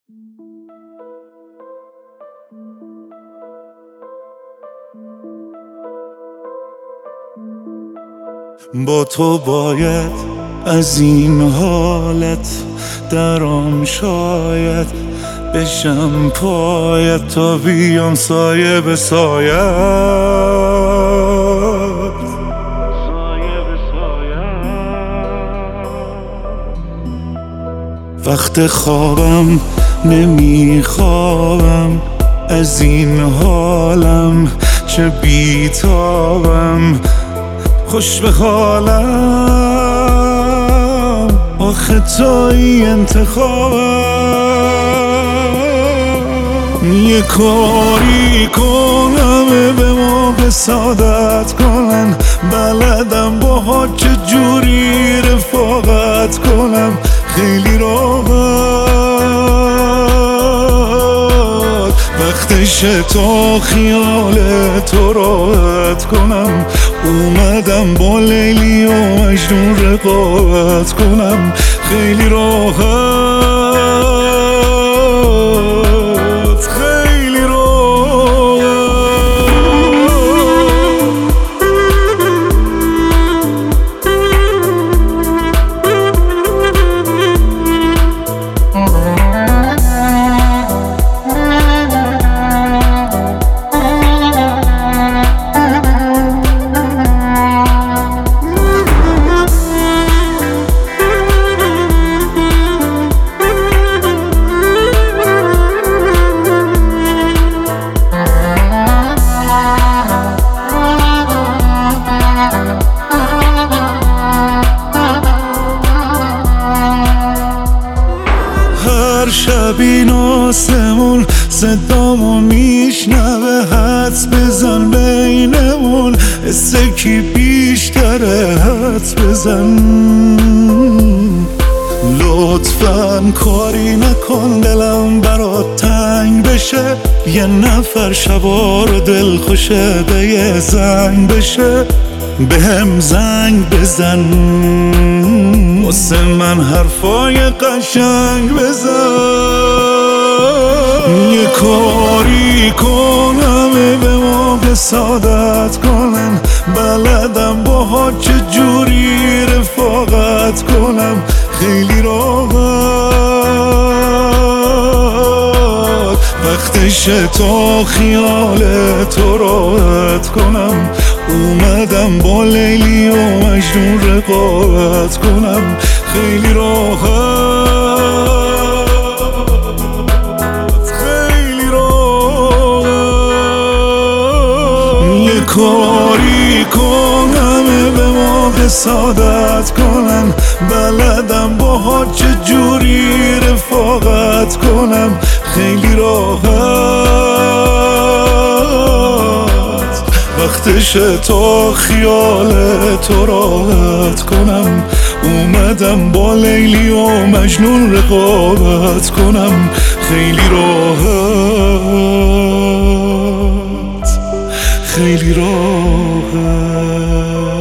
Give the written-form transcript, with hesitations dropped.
با تو باید از این حالت درام، شاید بشم پایت تا بیام سایه به سایت. وقت خوابم نمیخوابم از این حالم، چه بیتابم خوش به حالم، آخه توی انتخابم. یه کاری کنم به موقع سعادت کنن، بلدم با چه جوری رفاقت کنم خیلی راحت. وقتشه تا خیال تو راحت کنم، اومدم با لیلی و مجنون رقابت کنم خیلی راحت، خیلی راحت. هر شب این آسمون صدامو میشنوه، حدس بزن بینمون حسه کی بیشتره، حدس بزن. لطفاً کاری نکن دلم برات تنگ بشه، یه نفر شبا رو دل خوشه به یه زنگ بشه، به هم زنگ بزن واسه من حرفای قشنگ بزن. یه کاری کنم به موقع سعادت کنن، بلدم با چه جوری رفاقت کنم خیلی راحت. وقتشه تا خیال تو راحت کنم، اومدم با لیلی و مجنون رقابت کنم خیلی راحت، خیلی راحت. یه کاری کنم به موقع سعادت کنن، بلدم با چه جوری رفاقت کنم خیلی راحت. وقتشه تا خیال تو راحت کنم، اومدم با لیلی و مجنون رقابت کنم خیلی راحت، خیلی راحت.